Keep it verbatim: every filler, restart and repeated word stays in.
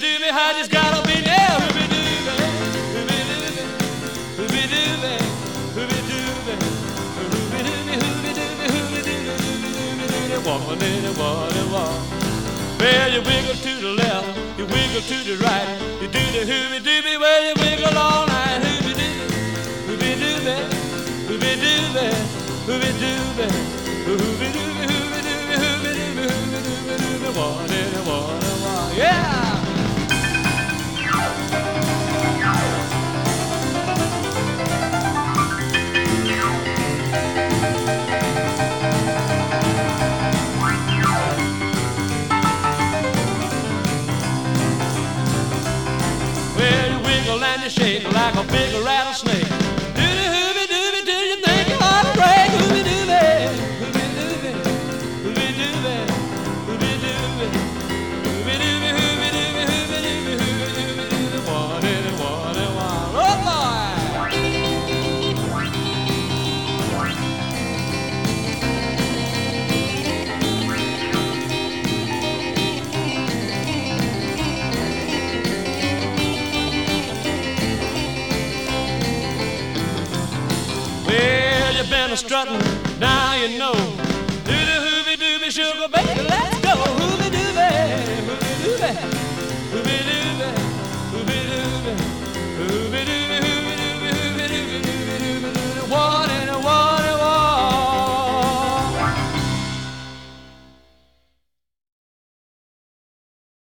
dooby, I just gotta be there. Hooby dooby, hooby dooby, hooby dooby, hooby dooby, hooby dooby, hooby dooby, hooby dooby, hooby dooby, walk a little, walk a walk. Well, you wiggle to the left, you wiggle to the right, you do the hooby dooby, well you wiggle all night. Hooby dooby, hooby dooby, hooby dooby, hooby dooby, hooby dooby, hooby dooby, hooby dooby, hooby dooby, dooby, walk a little, walk a walk. Yeah. And you shake like a big rattlesnake. Doody hooby dooby, do you think you ought to break? Hooby dooby, hooby dooby, hooby dooby, hooby dooby, hooby dooby, hooby dooby, hooby dooby, hooby dooby, dooby, one and one and one. Oh Well, you've been a strutting, now you know.